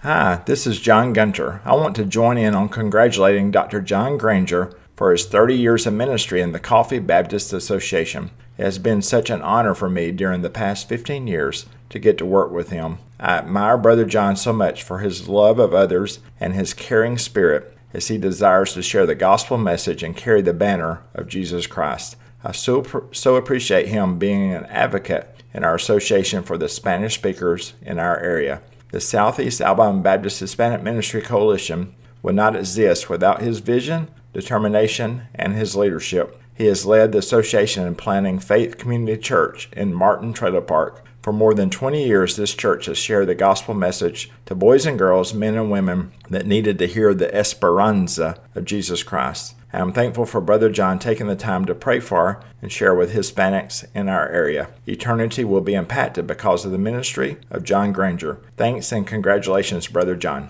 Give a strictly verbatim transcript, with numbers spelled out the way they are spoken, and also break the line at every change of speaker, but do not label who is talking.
Hi, this is John Gunter. I want to join in on congratulating Doctor John Granger for his thirty years of ministry in the Coffee Baptist Association. It has been such an honor for me during the past fifteen years to get to work with him. I admire Brother John so much for his love of others and his caring spirit as he desires to share the gospel message and carry the banner of Jesus Christ. I so, so appreciate him being an advocate in our association for the Spanish speakers in our area. The Southeast Alabama Baptist Hispanic Ministry Coalition would not exist without his vision, determination, and his leadership. He has led the association in planning Faith Community Church in Martin Trailer Park. For more than twenty years, this church has shared the gospel message to boys and girls, men and women that needed to hear the esperanza of Jesus Christ. And I'm thankful for Brother John taking the time to pray for and share with Hispanics in our area. Eternity will be impacted because of the ministry of John Granger. Thanks and congratulations, Brother John.